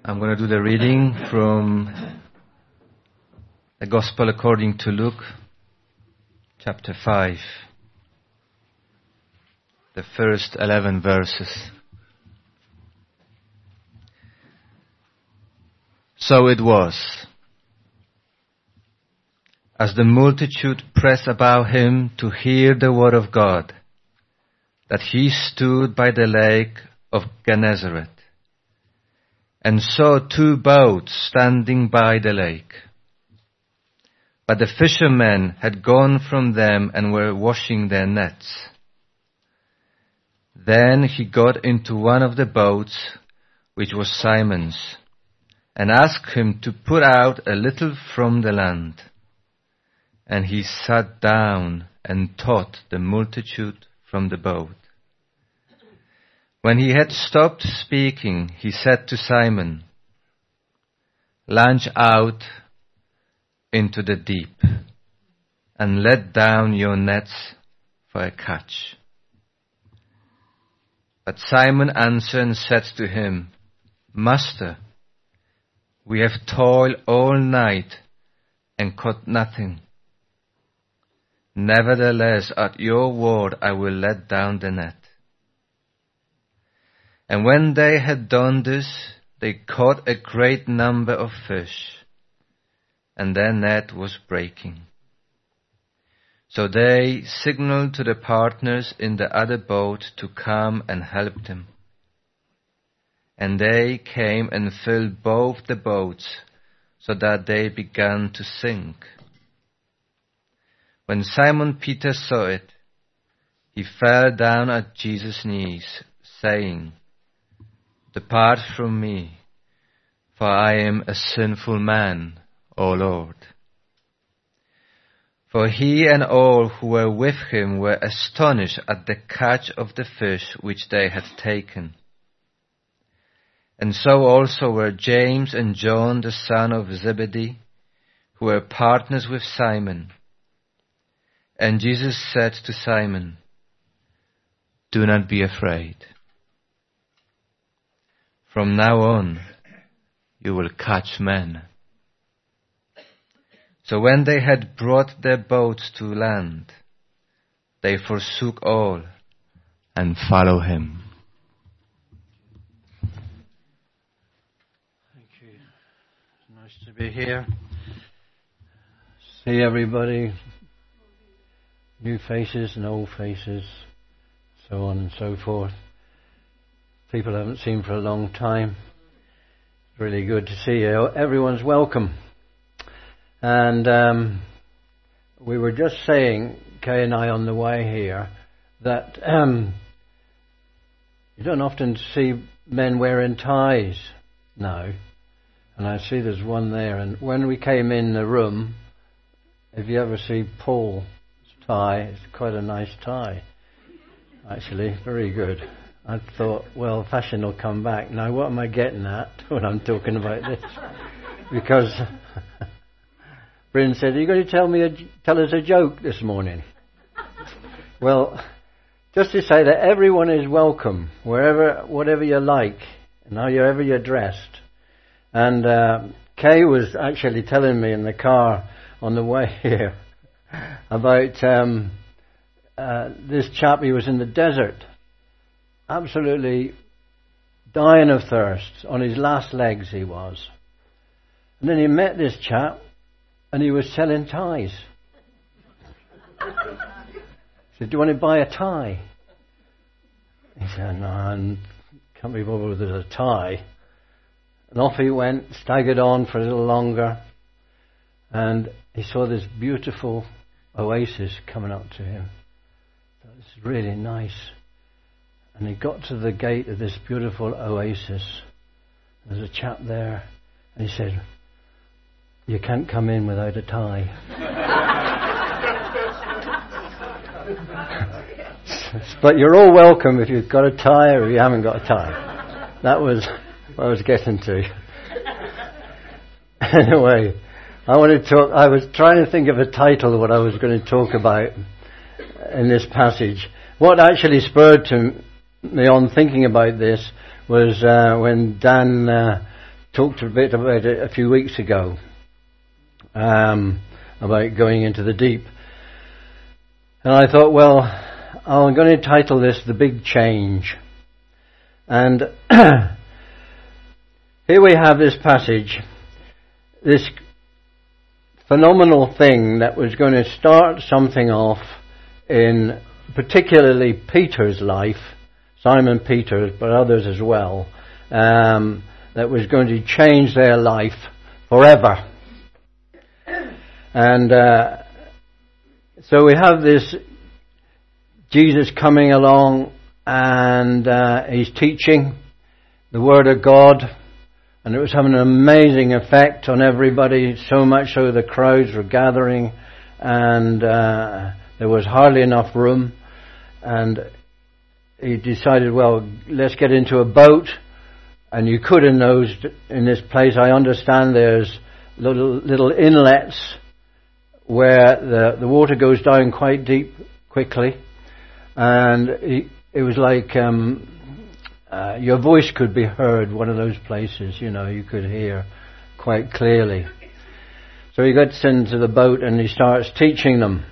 I'm going to do the reading from the Gospel according to Luke, chapter 5, the first 11 verses. So it was, as the multitude pressed about him to hear the word of God, that he stood by the lake of Gennesaret, and saw 2 boats standing by the lake. But the fishermen had gone from them and were washing their nets. Then he got into one of the boats, which was Simon's, and asked him to put out a little from the land. And he sat down and taught the multitude from the boat. When he had stopped speaking, he said to Simon, "Launch out into the deep, and let down your nets for a catch." But Simon answered and said to him, "Master, we have toiled all night and caught nothing. Nevertheless, at your word I will let down the net." And when they had done this, they caught a great number of fish, and their net was breaking. So they signaled to the partners in the other boat to come and help them. And they came and filled both the boats, so that they began to sink. When Simon Peter saw it, he fell down at Jesus' knees, saying, "Depart from me, for I am a sinful man, O Lord." For he and all who were with him were astonished at the catch of the fish which they had taken. And so also were James and John, the son of Zebedee, who were partners with Simon. And Jesus said to Simon, "Do not be afraid. From now on, you will catch men." So when they had brought their boats to land, they forsook all and followed him. Thank you. It's nice to be here. See everybody, new faces and old faces, so on and so forth. People I haven't seen for a long time. It's really good to see you. Everyone's welcome. And we were just saying, Kay and I on the way here, that you don't often see men wearing ties now. And I see there's one there. And when we came in the room, if you ever see Paul's tie, it's quite a nice tie. Actually, very good. I thought, well, fashion will come back. Now, what am I getting at when I'm talking about this? Because Bryn said, "Are you going to tell us a joke this morning?" Well, just to say that everyone is welcome, whatever you like, and however you're dressed. And Kay was actually telling me in the car on the way here about this chap. He was in the desert, absolutely dying of thirst, on his last legs he was. And then he met this chap, and he was selling ties. He said, "Do you want to buy a tie?" He said, "No, I can't be bothered with a tie." And off he went, staggered on for a little longer, and he saw this beautiful oasis coming up to him. It's really nice. And he got to the gate of this beautiful oasis. There's a chap there, and he said, "You can't come in without a tie." But you're all welcome if you've got a tie or if you haven't got a tie. That was what I was getting to. Anyway, I was trying to think of a title of what I was going to talk about in this passage. What actually spurred me on thinking about this was when Dan talked a bit about it a few weeks ago, about going into the deep. And I thought, well, I'm going to title this The Big Change. And here we have this passage, this phenomenal thing that was going to start something off in particularly Peter's life, Simon Peter's, but others as well, that was going to change their life forever. And so we have this Jesus coming along, and he's teaching the Word of God, and it was having an amazing effect on everybody, so much so the crowds were gathering, and there was hardly enough room. And he decided, well, let's get into a boat. And you could in this place, I understand there's little inlets where the water goes down quite deep quickly. And it was like your voice could be heard, one of those places, you could hear quite clearly. So he gets into the boat and he starts teaching them.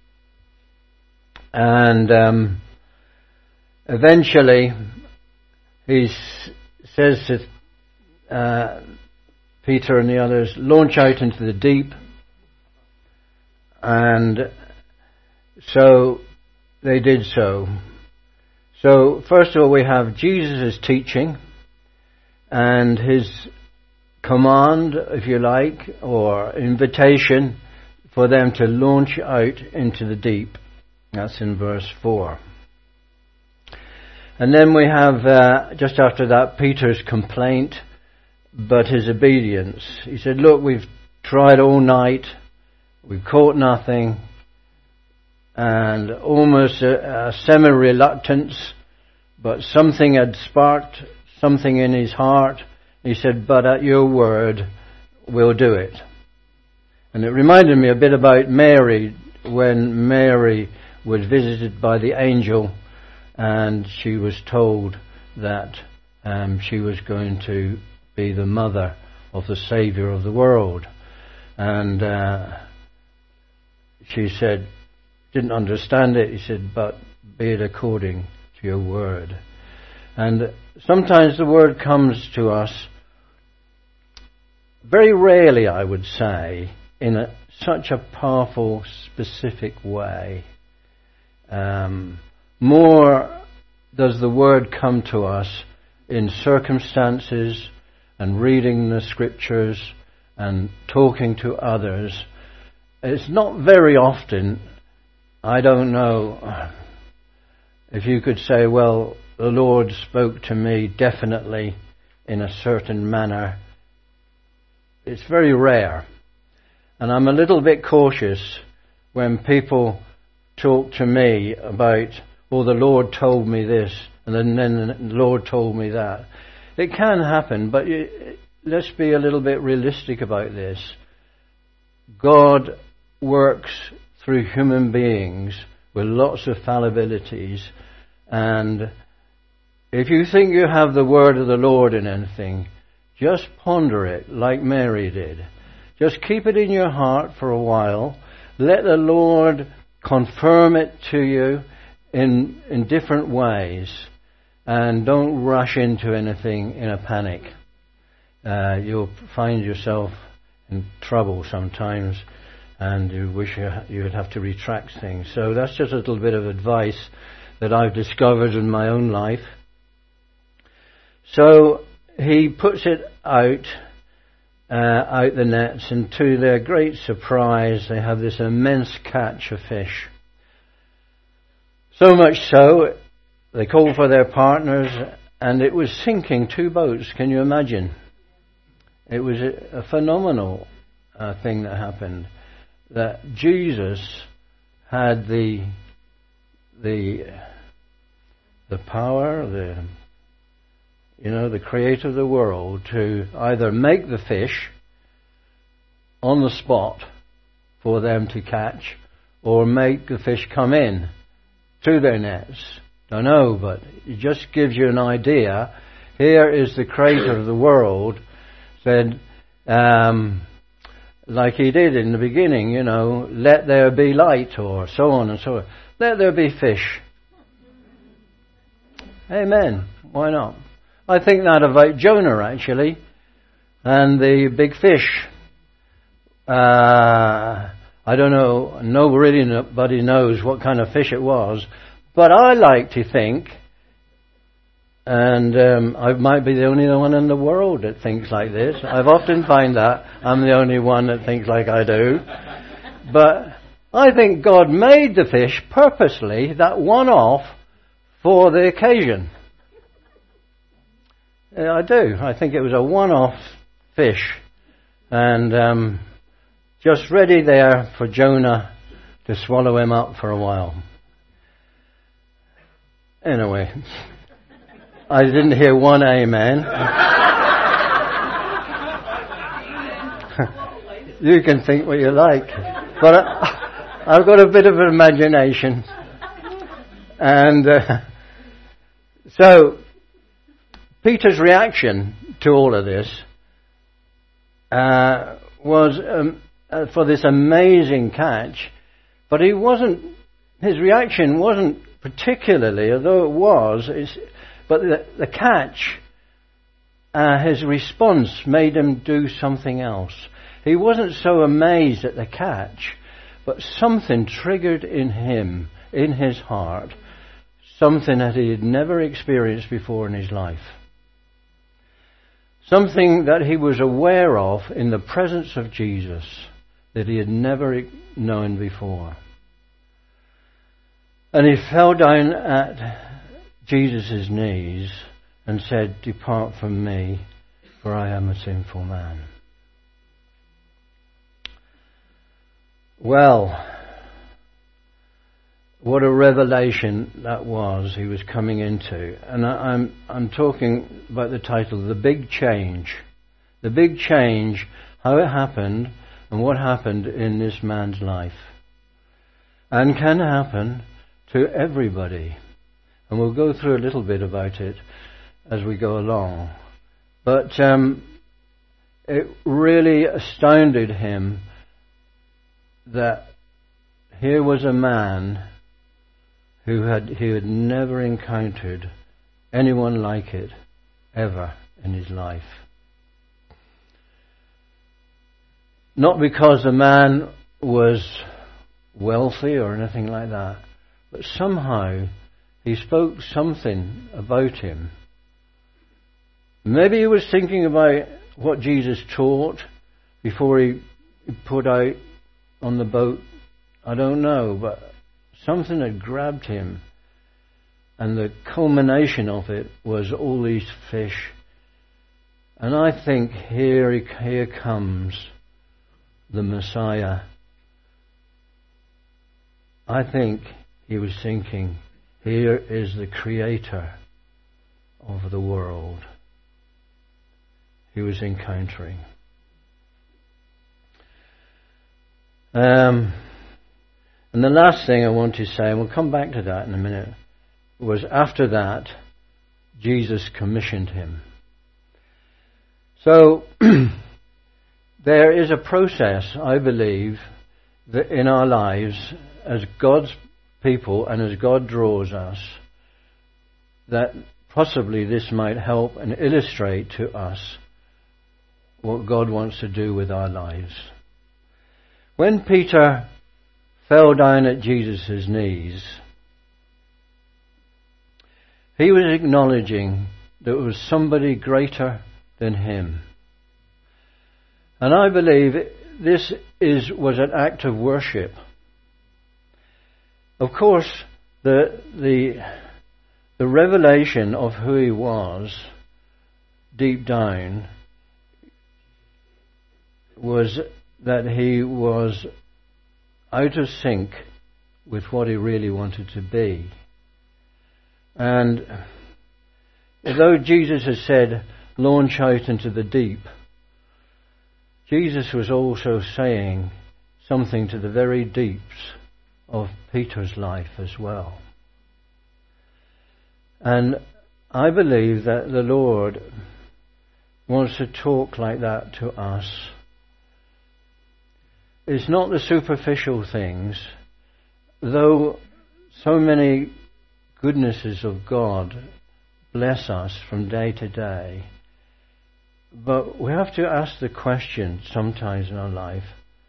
And eventually he says to Peter and the others, launch out into the deep. And so they did so. So first of all we have Jesus' teaching and his command, if you like, or invitation for them to launch out into the deep. That's in verse 4. And then we have, just after that, Peter's complaint, but his obedience. He said, look, we've tried all night, we've caught nothing, and almost a semi-reluctance, but something had sparked something in his heart. He said, but at your word, we'll do it. And it reminded me a bit about Mary, when Mary was visited by the angel, and she was told that she was going to be the mother of the Saviour of the world. And she said, didn't understand it. He said, but be it according to your word. And sometimes the word comes to us, very rarely I would say, in such a powerful, specific way. More does the word come to us in circumstances and reading the scriptures and talking to others. It's not very often, I don't know if you could say, well, the Lord spoke to me definitely in a certain manner. It's very rare. And I'm a little bit cautious when people talk to me about, well, the Lord told me this, and then the Lord told me that. It can happen, but let's be a little bit realistic about this. God works through human beings with lots of fallibilities, and if you think you have the word of the Lord in anything, just ponder it like Mary did. Just keep it in your heart for a while. Let the Lord confirm it to you in different ways, and don't rush into anything in a panic. You'll find yourself in trouble sometimes, and you wish you would have to retract things. So that's just a little bit of advice that I've discovered in my own life. So he puts it out the nets, and to their great surprise they have this immense catch of fish. So much so, they called for their partners, and it was sinking 2 boats. Can you imagine? It was a phenomenal thing that happened. That Jesus had the power, the creator of the world, to either make the fish on the spot for them to catch, or make the fish come in to their nets. Don't know, but it just gives you an idea. Here is the creator of the world said, like he did in the beginning, let there be light, or so on and so on. Let there be fish. Amen. Why not? I think that about Jonah, actually, and the big fish. I don't know, nobody knows what kind of fish it was, but I like to think, and I might be the only one in the world that thinks like this. I've often find that I'm the only one that thinks like I do. But I think God made the fish purposely, that one-off, for the occasion. I do. I think it was a one-off fish. And just ready there for Jonah to swallow him up for a while. Anyway, I didn't hear one amen. You can think what you like. But I've got a bit of an imagination. And so, Peter's reaction to all of this was for this amazing catch, but his reaction wasn't particularly, although it was, but the catch, his response made him do something else. He wasn't so amazed at the catch, but something triggered in him, in his heart, something that he had never experienced before in his life. Something that he was aware of in the presence of Jesus that he had never known before. And he fell down at Jesus' knees and said, "Depart from me, for I am a sinful man." Well, what a revelation that was he was coming into. And I'm talking about the title, The Big Change. The Big Change, how it happened and what happened in this man's life. And can happen to everybody. And we'll go through a little bit about it as we go along. But it really astounded him that here was a man who had never encountered anyone like it ever in his life. Not because the man was wealthy or anything like that, but somehow he spoke something about him. Maybe he was thinking about what Jesus taught before he put out on the boat. I don't know, but something had grabbed him, and the culmination of it was all these fish. And I think here comes the Messiah. I think he was thinking, here is the Creator of the world he was encountering. And the last thing I want to say, and we'll come back to that in a minute, was after that, Jesus commissioned him. So, there is a process, I believe, that in our lives, as God's people and as God draws us, that possibly this might help and illustrate to us what God wants to do with our lives. When Peter fell down at Jesus' knees, he was acknowledging there was somebody greater than him. And I believe this was an act of worship. Of course, the revelation of who he was deep down was that he was out of sync with what he really wanted to be. And though Jesus has said, launch out into the deep, Jesus was also saying something to the very deeps of Peter's life as well. And I believe that the Lord wants to talk like that to us. It's not the superficial things, though so many goodnesses of God bless us from day to day. But we have to ask the question sometimes in our life,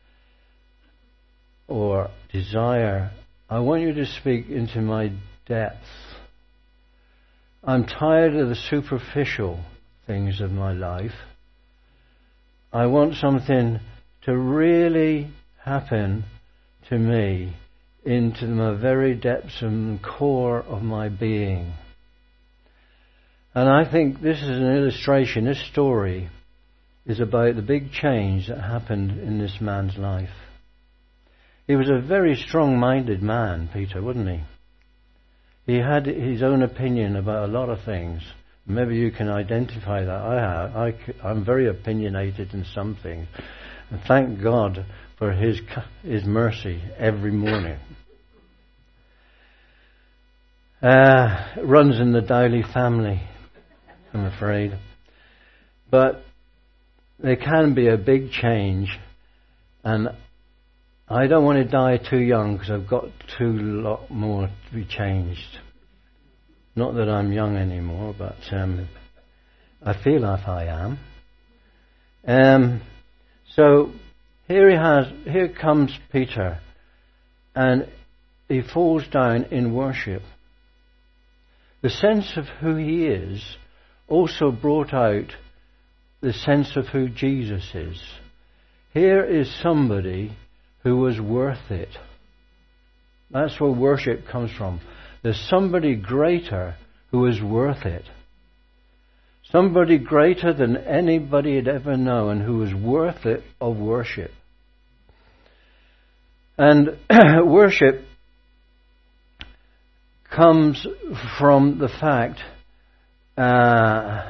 or desire, I want you to speak into my depth. I'm tired of the superficial things of my life. I want something to really happen to me into my very depths and core of my being. And I think this is an illustration, this story is about the big change that happened in this man's life. He was a very strong-minded man, Peter, wasn't he? He had his own opinion about a lot of things. Maybe you can identify that. I'm very opinionated in some things. And thank God for His mercy every morning. It runs in the Dowley family, I'm afraid. But there can be a big change, and I don't want to die too young because I've got too lot more to be changed. Not that I'm young anymore, but I feel like I am. So here comes Peter, and he falls down in worship. The sense of who he is also brought out the sense of who Jesus is. Here is somebody who was worth it. That's where worship comes from. There's somebody greater who is worth it. Somebody greater than anybody had ever known who was worth it of worship. And worship comes from the fact, as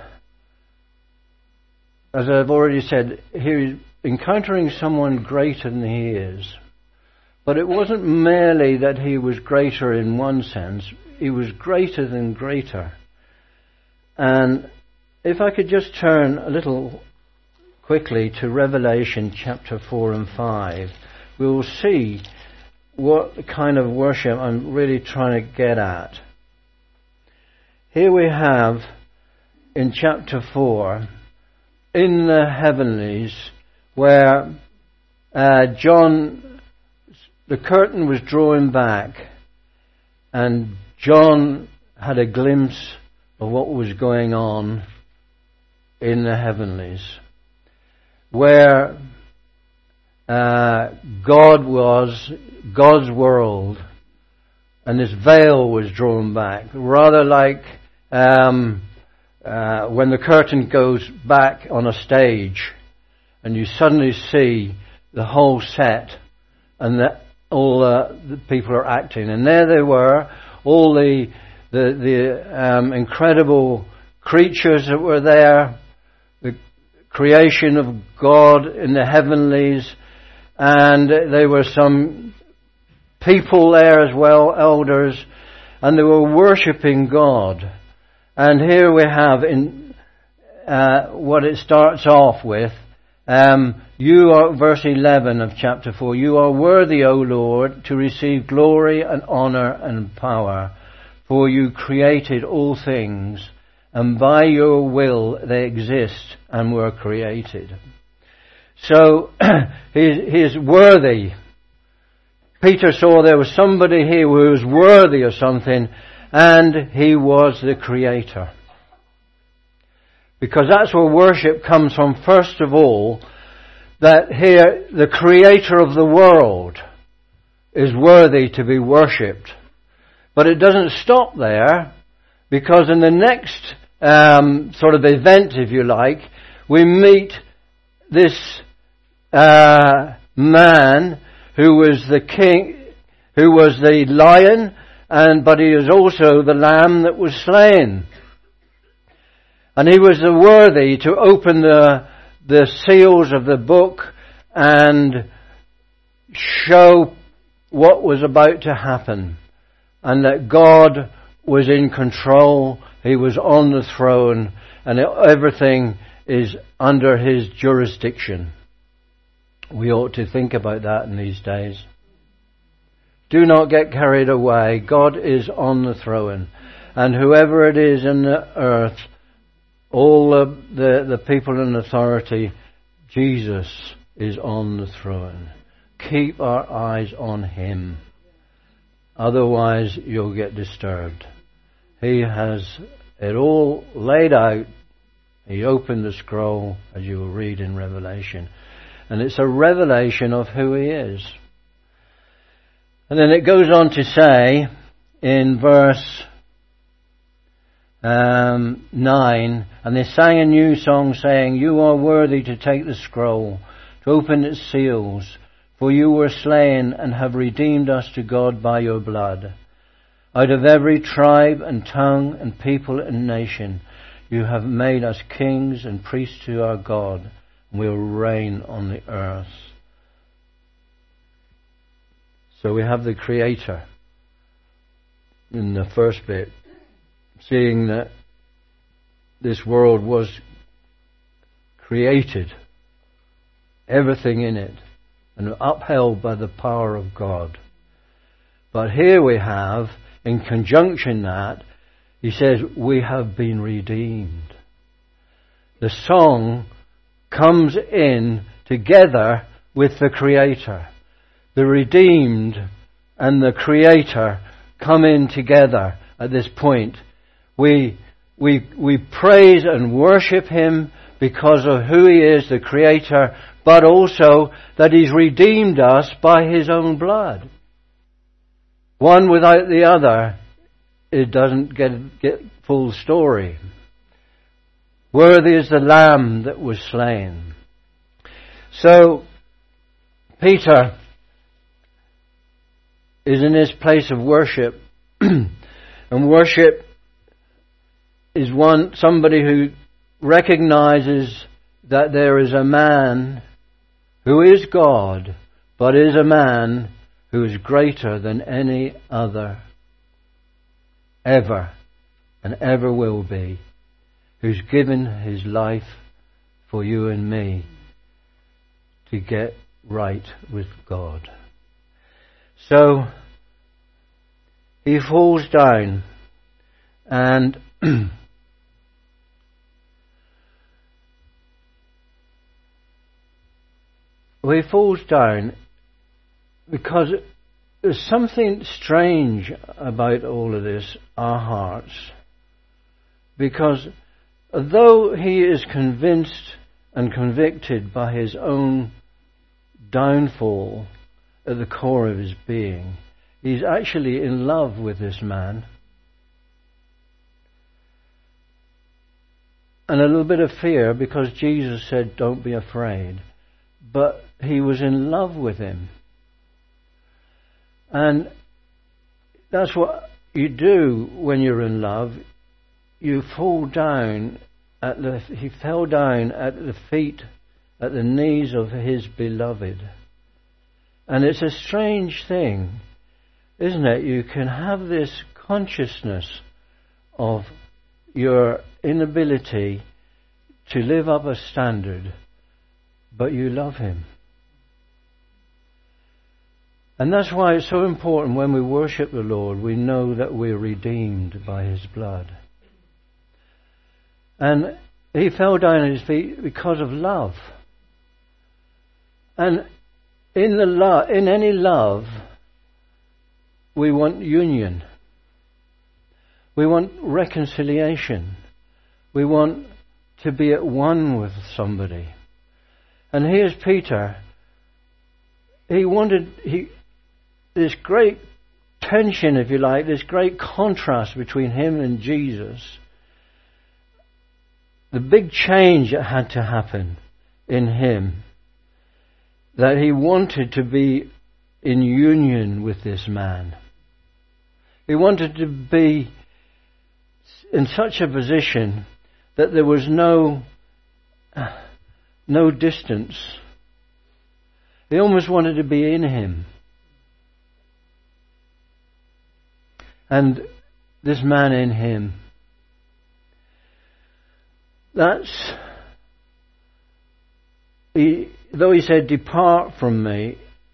I've already said, he's encountering someone greater than he is. But it wasn't merely that he was greater in one sense, he was greater than greater. And if I could just turn a little quickly to Revelation chapter 4 and 5, we will see what kind of worship I'm really trying to get at. Here we have in chapter 4, in the heavenlies, where John, the curtain was drawing back, and John had a glimpse of what was going on in the heavenlies, where God was, God's world, and this veil was drawn back, rather like when the curtain goes back on a stage and you suddenly see the whole set and all the people are acting. And there they were, all the incredible creatures that were there, the creation of God in the heavenlies, and there were some people there as well, elders, and they were worshipping God. And here we have in what it starts off with, you are, verse 11 of chapter 4, you are worthy, O Lord, to receive glory and honor and power, for you created all things, and by your will they exist and were created. So, he is worthy. Peter saw there was somebody here who was worthy of something, and he was the Creator. Because that's where worship comes from, first of all, that here the Creator of the world is worthy to be worshipped. But it doesn't stop there, because in the next sort of event, if you like, we meet this man who was the king, who was the lion, but he was also the lamb that was slain. And he was worthy to open the seals of the book and show what was about to happen. And that God was in control, He was on the throne, and everything is under his jurisdiction. We ought to think about that in these days. Do not get carried away. God is on the throne. And whoever it is in the earth, all the people in authority, Jesus is on the throne. Keep our eyes on him. Otherwise you'll get disturbed. He has it all laid out. He opened the scroll, as you will read in Revelation. And it's a revelation of who he is. And then it goes on to say in verse 9, and they sang a new song saying, "You are worthy to take the scroll, to open its seals, for you were slain and have redeemed us to God by your blood. Out of every tribe and tongue and people and nation, you have made us kings and priests to our God, and we'll reign on the earth." So we have the Creator in the first bit, seeing that this world was created, everything in it, and upheld by the power of God. But here we have, in conjunction that, he says, we have been redeemed. The song comes in together with the Creator. The redeemed and the Creator come in together at this point. We praise and worship him because of who he is, the Creator, but also that he's redeemed us by his own blood. One without the other, it doesn't get full story. Worthy is the Lamb that was slain. So, Peter is in his place of worship, and worship is somebody who recognizes that there is a man who is God, but is a man who is greater than any other ever and ever will be, who's given his life for you and me to get right with God. So he falls down, and he falls down because there's something strange about all of this, our hearts. Because though he is convinced and convicted by his own downfall at the core of his being, he's actually in love with this man. And a little bit of fear, because Jesus said, "Don't be afraid." But he was in love with him. And that's what you do when you're in love. You fall down he fell down at the feet, at the knees of his beloved. And it's a strange thing, isn't it? You can have this consciousness of your inability to live up a standard, but you love him. And that's why it's so important when we worship the Lord, we know that we're redeemed by his blood. And he fell down at his feet because of love. And in any love, we want union. We want reconciliation. We want to be at one with somebody. And here's Peter. He wanted this great tension, if you like, this great contrast between him and Jesus. The big change that had to happen in him, that he wanted to be in union with this man. He wanted to be in such a position that there was no distance. He almost wanted to be in him. And this man in him. That's though he said, "Depart from me,"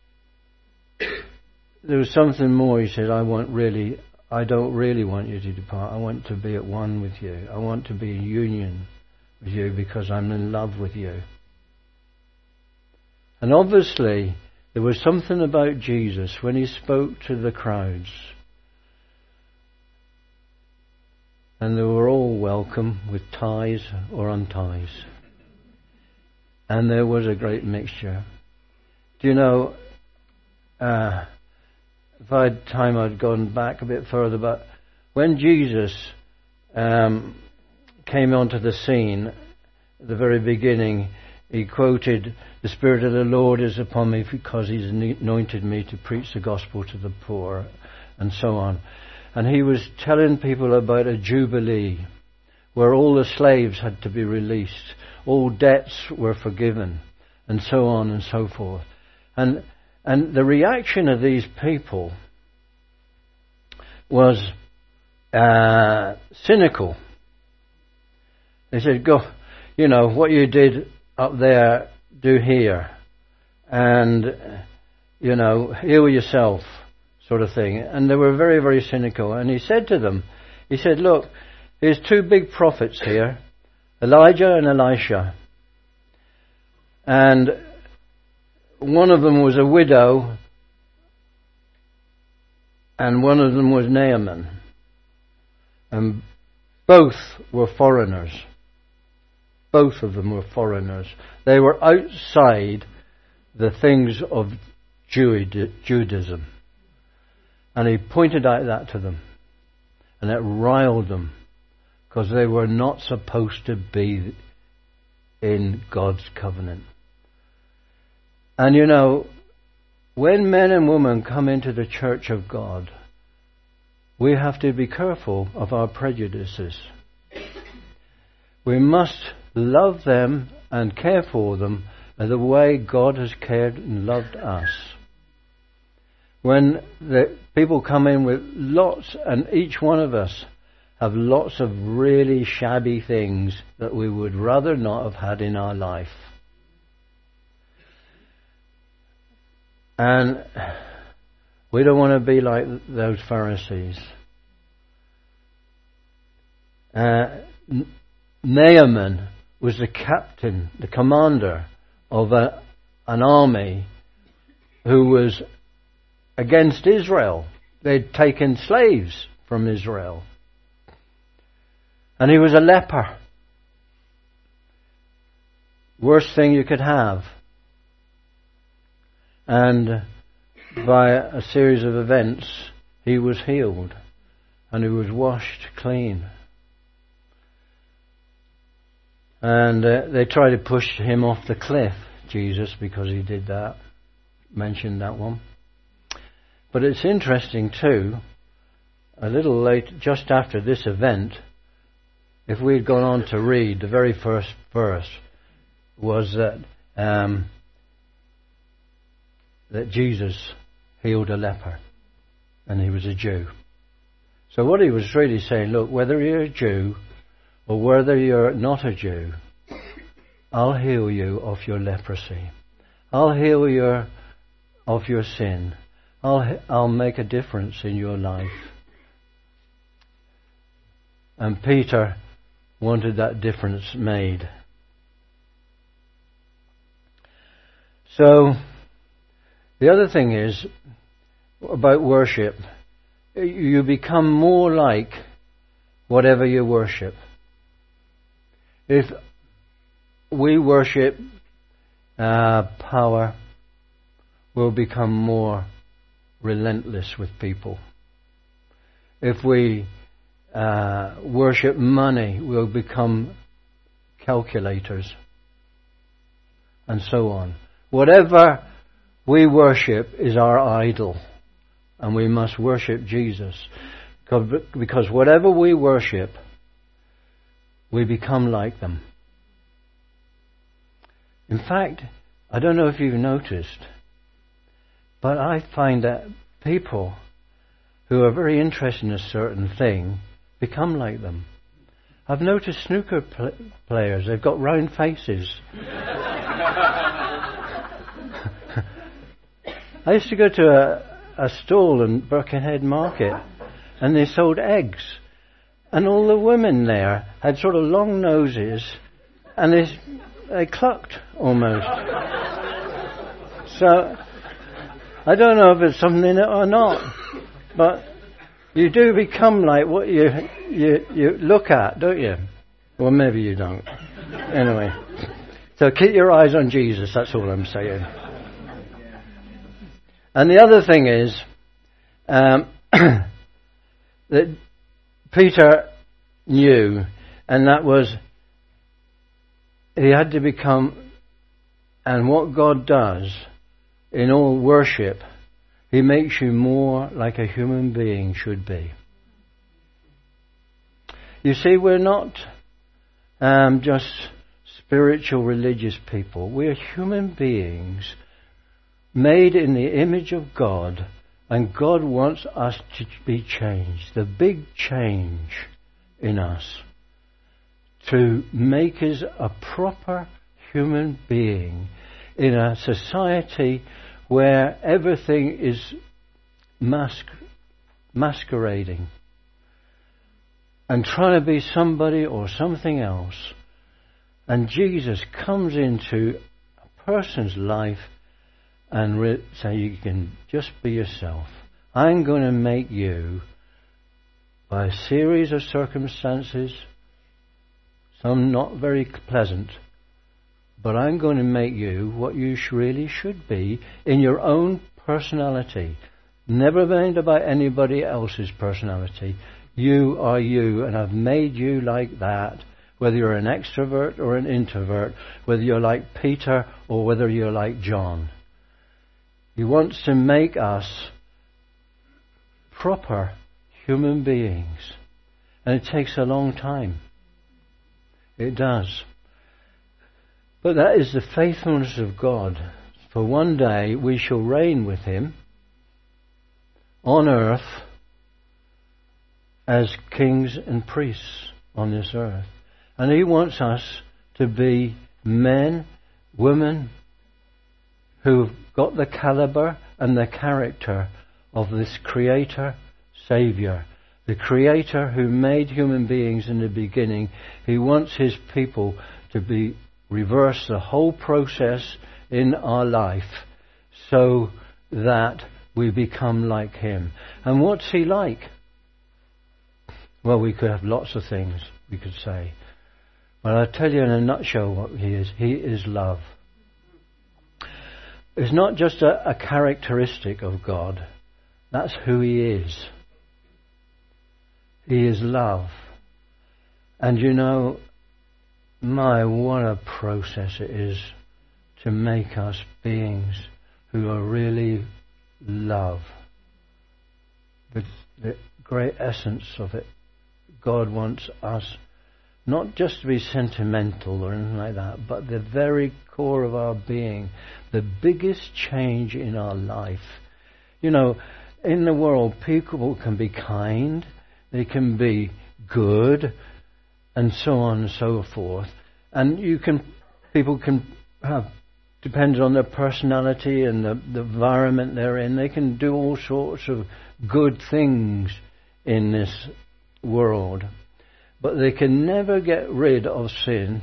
there was something more. He said, I don't really want you to depart. I want to be at one with you. I want to be in union with you because I'm in love with you. And obviously, there was something about Jesus when he spoke to the crowds. And they were all welcome with ties or unties. And there was a great mixture. Do you know, if I had time I'd gone back a bit further, but when Jesus came onto the scene at the very beginning, he quoted, "The Spirit of the Lord is upon me because he's anointed me to preach the gospel to the poor," and so on. And he was telling people about a jubilee where all the slaves had to be released, all debts were forgiven, and so on and so forth. And the reaction of these people was cynical. They said, "Go, what you did up there, do here. And, heal yourself," sort of thing. And they were very, very cynical. And he said to them, "Look, here's two big prophets here, Elijah and Elisha. And one of them was a widow, and one of them was Naaman. And both were foreigners. Both of them were foreigners. They were outside the things of Judaism." And he pointed out that to them. And it riled them, because they were not supposed to be in God's covenant. And when men and women come into the church of God, we have to be careful of our prejudices. We must love them and care for them in the way God has cared and loved us. When the people come in with lots, and each one of us have lots of really shabby things that we would rather not have had in our life. And we don't want to be like those Pharisees. Naaman was the captain, the commander of an army who was against Israel. They'd taken slaves from Israel. And he was a leper. Worst thing you could have. And by a series of events, he was healed. And he was washed clean. And they tried to push him off the cliff, Jesus, because he did that. Mentioned that one. But it's interesting too, a little late, just after this event, if we'd gone on to read, the very first verse was that Jesus healed a leper, and he was a Jew. So what he was really saying, look, whether you're a Jew or whether you're not a Jew, I'll heal you of your leprosy. I'll heal you of your sin. I'll make a difference in your life. And Peter wanted that difference made. So, the other thing is, about worship, you become more like whatever you worship. If we worship power, we'll become more relentless with people. If we worship money, we'll become calculators, and so on. Whatever we worship is our idol, and we must worship Jesus, because whatever we worship, we become like them. In fact, I don't know if you've noticed, but I find that people who are very interested in a certain thing become like them. I've noticed snooker players, they've got round faces. I used to go to a stall in Birkenhead Market, and they sold eggs. And all the women there had sort of long noses, and they clucked almost. So, I don't know if there's something in it or not, but you do become like what you look at, don't you? Well, maybe you don't. Anyway, so keep your eyes on Jesus, that's all I'm saying. And the other thing is that Peter knew, and that was he had to become, and what God does in all worship, He makes you more like a human being should be. You see, we're not just spiritual religious people. We're human beings made in the image of God, and God wants us to be changed. The big change in us to make us a proper human being in a society where everything is masquerading and trying to be somebody or something else. And Jesus comes into a person's life and say, you can just be yourself. I'm going to make you, by a series of circumstances, some not very pleasant, but I'm going to make you what you really should be in your own personality. Never mind about anybody else's personality. You are you, and I've made you like that, whether you're an extrovert or an introvert, whether you're like Peter or whether you're like John. He wants to make us proper human beings. And it takes a long time. It does. But that is the faithfulness of God. For one day we shall reign with Him on earth as kings and priests on this earth. And He wants us to be men, women, who've got the caliber and the character of this Creator, Saviour. The Creator who made human beings in the beginning. He wants His people to reverse the whole process in our life so that we become like Him. And what's He like? Well, we could have lots of things we could say. But I'll tell you in a nutshell what He is. He is love. It's not just a characteristic of God. That's who He is. He is love. And you know, what a process it is to make us beings who are really love. The great essence of it. God wants us not just to be sentimental or anything like that, but the very core of our being, the biggest change in our life. You know, in the world, people can be kind, they can be good, and so on and so forth. And people can have, depending on their personality and the environment they're in, they can do all sorts of good things in this world. But they can never get rid of sin.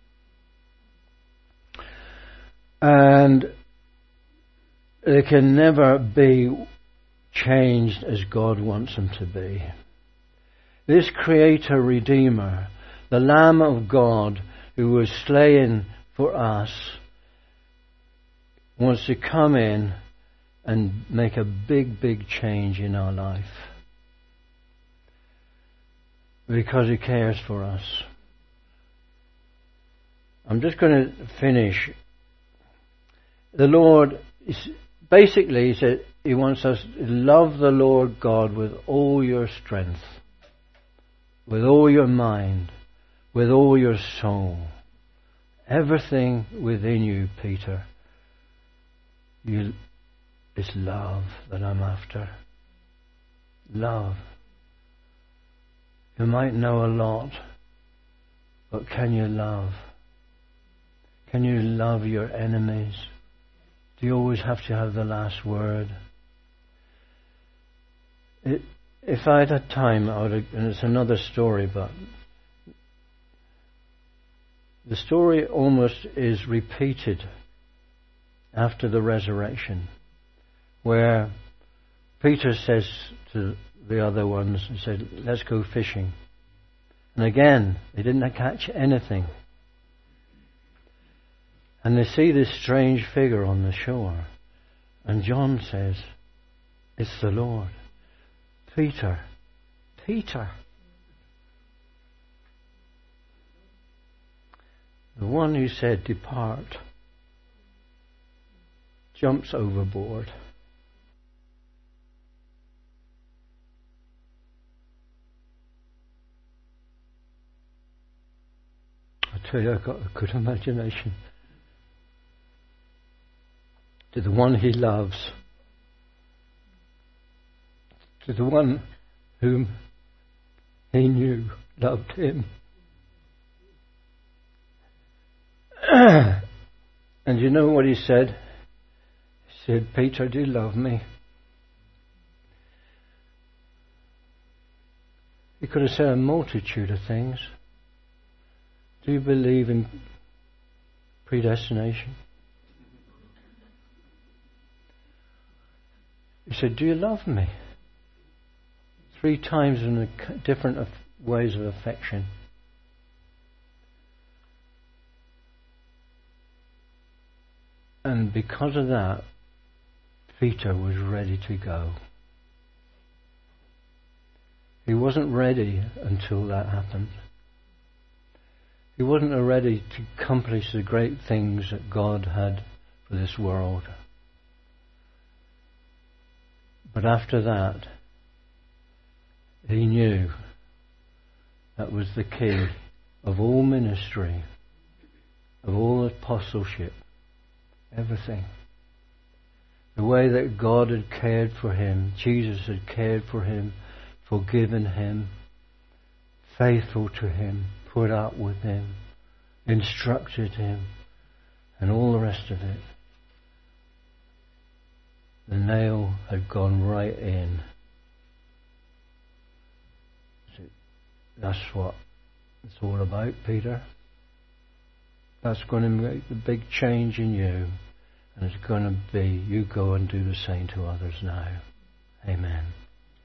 And they can never be changed as God wants them to be. This Creator Redeemer, the Lamb of God who was slain for us, wants to come in and make a big, big change in our life. Because He cares for us. I'm just going to finish. The Lord, basically, He said He wants us to love the Lord God with all your strength, with all your mind, with all your soul. Everything within you, Peter. It's love that I'm after. Love. You might know a lot, but can you love? Can you love your enemies? Do you always have to have the last word? If I had time, I would have, and it's another story, but the story almost is repeated after the resurrection, where Peter says to the other ones, he said, let's go fishing. And again, they didn't catch anything. And they see this strange figure on the shore. And John says, it's the Lord. Peter, Peter. The one who said, depart, jumps overboard. I tell you, I've got a good imagination. To the one he loves, to the one whom he knew loved him. And you know what he said? He said, Peter, do you love me? He could have said a multitude of things. Do you believe in predestination? He said, do you love me? 3 times in different ways of affection. And because of that, Peter was ready to go. He wasn't ready until that happened. He wasn't ready to accomplish the great things that God had for this world. But after that, he knew that was the key of all ministry, of all apostleship, everything. The way that God had cared for him, Jesus had cared for him, forgiven him, faithful to him, put up with him, instructed him, and all the rest of it. The nail had gone right in. That's what it's all about, Peter. That's going to make the big change in you. And it's going to be, you go and do the same to others now. Amen.